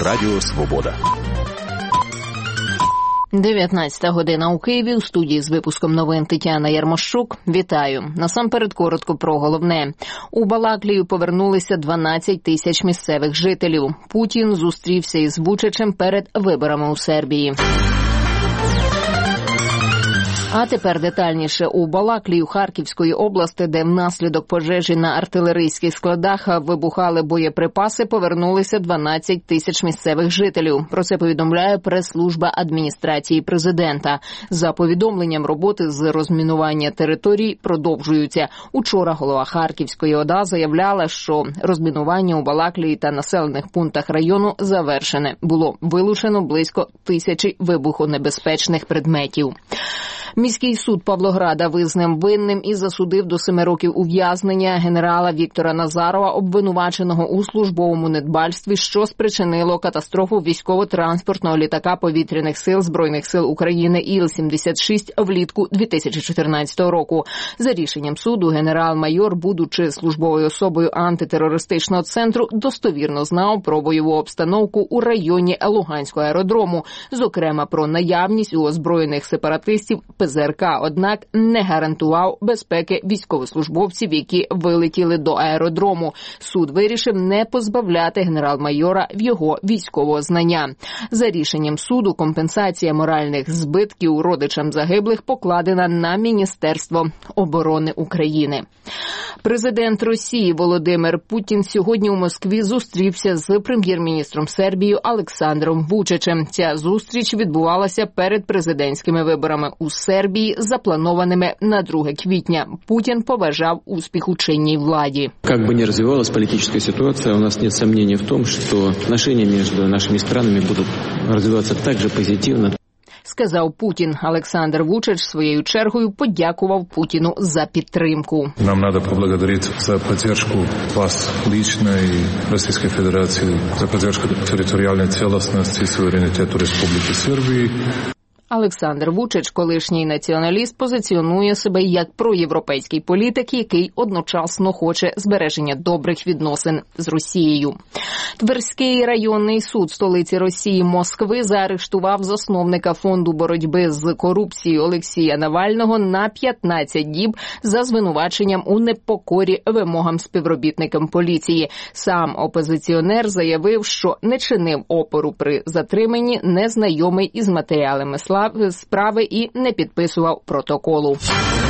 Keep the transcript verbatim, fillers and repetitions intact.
Радіо Свобода. дев'ятнадцята година у Києві. У студії з випуском новин Тетяна Ярмощук. Вітаю. Насамперед коротко про головне. У Балаклію повернулися дванадцять тисяч місцевих жителів. Путін зустрівся із Вучичем перед виборами у Сербії. А тепер детальніше. У Балаклію Харківської області, де внаслідок пожежі на артилерійських складах вибухали боєприпаси, повернулися дванадцять тисяч місцевих жителів. Про це повідомляє прес-служба адміністрації президента. За повідомленням, роботи з розмінування територій продовжуються. Учора голова Харківської ОДА заявляла, що розмінування у Балаклії та населених пунктах району завершене. Було вилучено близько тисячі вибухонебезпечних предметів. Міський суд Павлограда визнав винним і засудив до семи років ув'язнення генерала Віктора Назарова, обвинуваченого у службовому недбальстві, що спричинило катастрофу військово-транспортного літака повітряних сил Збройних сил України Іл сімдесят шість влітку дві тисячі чотирнадцятого року. За рішенням суду генерал-майор, будучи службовою особою антитерористичного центру, достовірно знав про бойову обстановку у районі Луганського аеродрому, зокрема про наявність у озброєних сепаратистів Пе Зе Ер Ка, однак не гарантував безпеки військовослужбовців, які вилетіли до аеродрому. Суд вирішив не позбавляти генерал-майора в його військового знання. За рішенням суду компенсація моральних збитків родичам загиблих покладена на Міністерство оборони України. Президент Росії Володимир Путін сьогодні у Москві зустрівся з прем'єр-міністром Сербії Олександром Вучичем. Ця зустріч відбувалася перед президентськими виборами у Сербії, запланованими на друге квітня. Путін побажав успіху чинній владі. Як би не розвивалася політична ситуація, у нас нет сомнений в тому, що відносини між нашими странами будуть розвиватися так же позитивно. Сказав Путін. Олександр Вучич своєю чергою подякував Путіну за підтримку. Нам треба поблагодарити за підтримку вас лично і Російської Федерації, за підтримку територіальної цілісності і суверенітету Республіки Сербії. Олександр Вучич, колишній націоналіст, позиціонує себе як проєвропейський політик, який одночасно хоче збереження добрих відносин з Росією. Тверський районний суд столиці Росії Москви заарештував засновника фонду боротьби з корупцією Олексія Навального на п'ятнадцять діб за звинуваченням у непокорі вимогам співробітникам поліції. Сам опозиціонер заявив, що не чинив опору при затриманні, незнайомий із матеріалами справи і не підписував протоколу.